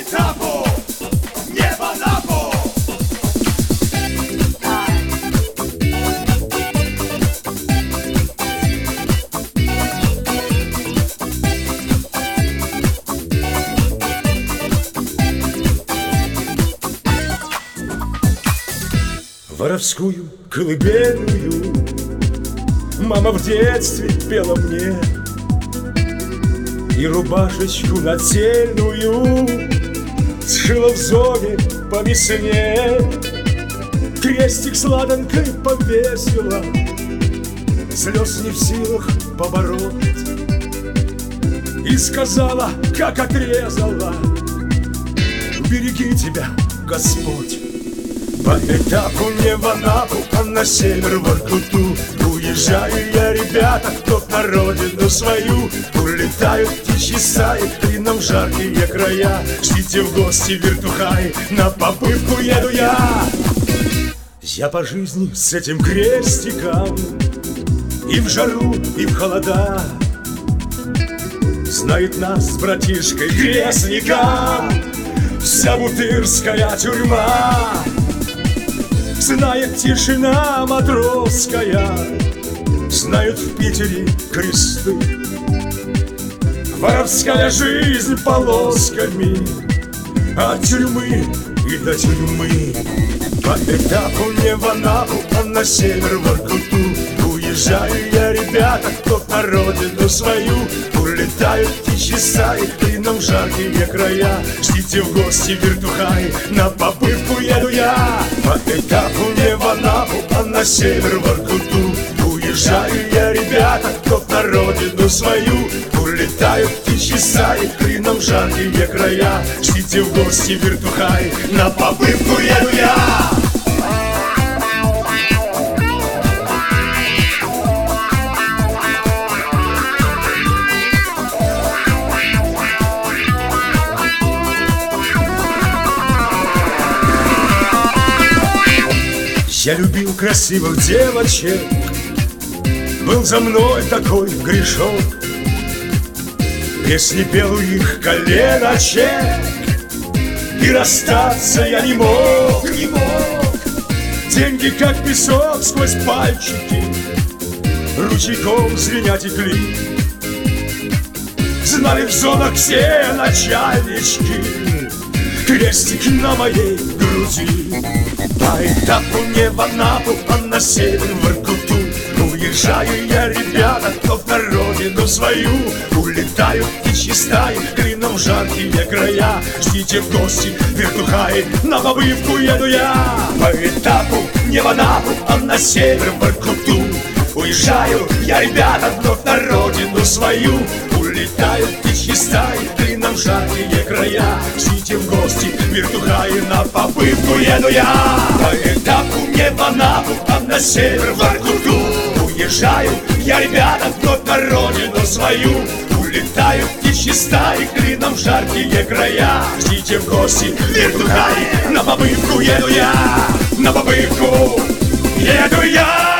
этапу, не в Анапу. Воровскую колыбельную мама в детстве пела мне, и рубашечку нательную сшила в зоне по весне. Крестик с ладанкой повесила, слез не в силах побороть, и сказала, как отрезала: береги тебя, Господь. По этапу не в Анапу, а на север в Воркуту уезжаю я, ребята, кто на родину свою. Улетают птичьи стаи, клином в жаркие края. Ждите в гости вертухай, на попытку еду я. Я по жизни с этим крестиком, и в жару, и в холода. Знает нас с братишкой крестником вся бутырская тюрьма. Знает тишина матросская, знают в Питере кресты. Воровская жизнь полосками от тюрьмы и до тюрьмы. По этапу не в Анапу, а на север в Воркуту уезжаю я, ребята, кто на родину свою. Улетают птичьи стаи, клином в жаркие края. Ждите в гости вертухай, на попытку еду я. По этапу не в Анапу, а на север в Воркуту уезжаю я, ребята, кто на родину свою. Улетают птичьи стаи, клином в жаркие края. Ждите в гости вертухай, на попытку еду я. Я любил красивых девочек, был за мной такой грешок. Песни пел у их коленочек, и расстаться я не мог. Деньги как песок сквозь пальчики ручейком звеня текли. Знали в зонах все начальнички крестик на моей груди. По этапу не в Анапу, а на север в Воркуту уезжаю я, ребята, кто на родину свою. Улетают птичьи стаи, клином в жаркие края. Ждите в гости вертухай, на побывку еду я. По этапу не в Анапу, а на север в Воркуту уезжаю я, ребята, кто на родину свою. Улетают птичьи стаи, клином в жаркие края. Ждите в гости вертухай, на побывку еду я. По этапу не в Анапу, а на север в Воркуту уезжаю я, ребята, кто на родину свою. Улетают птичьи стаи, клином в жаркие края. Ждите в гости вертухай, на побывку еду я. На побывку еду я.